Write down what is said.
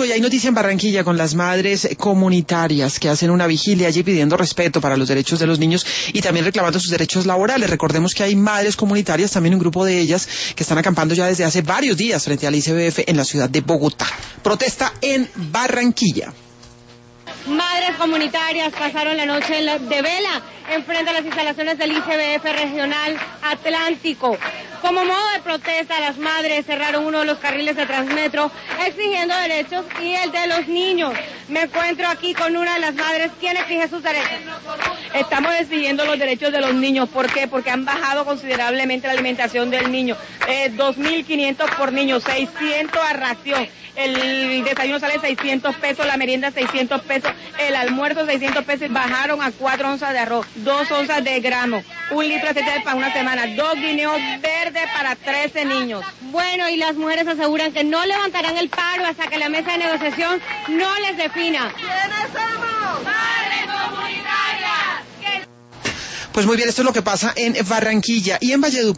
y hay noticia en Barranquilla con las madres comunitarias que hacen una vigilia allí pidiendo respeto para los derechos de los niños y también reclamando sus derechos laborales. Recordemos que hay madres comunitarias, también un grupo de ellas, que están acampando ya desde hace varios días frente al ICBF en la ciudad de Bogotá. Protesta en Barranquilla. Madres comunitarias pasaron la noche de vela enfrente a las instalaciones del ICBF Regional Atlántico. Como modo de protesta, las madres cerraron uno de los carriles de Transmetro exigiendo derechos y el de los niños. Me encuentro aquí con una de las madres. ¿Quién exige sus derechos? Estamos exigiendo los derechos de los niños. ¿Por qué? Porque han bajado considerablemente la alimentación del niño. 2.500 por niño, 600 a ración. El desayuno sale 600 pesos, la merienda 600 pesos, el almuerzo 600 pesos. Bajaron a 4 onzas de arroz, 2 onzas de grano, 1 litro de aceite para una semana, 2 guineos verdes para 13 niños. Bueno, y las mujeres aseguran que no levantarán el paro hasta que la mesa de negociación no les defina. ¿Quiénes somos? ¡Madres comunitarias! Pues muy bien, esto es lo que pasa en Barranquilla y en Valledupar.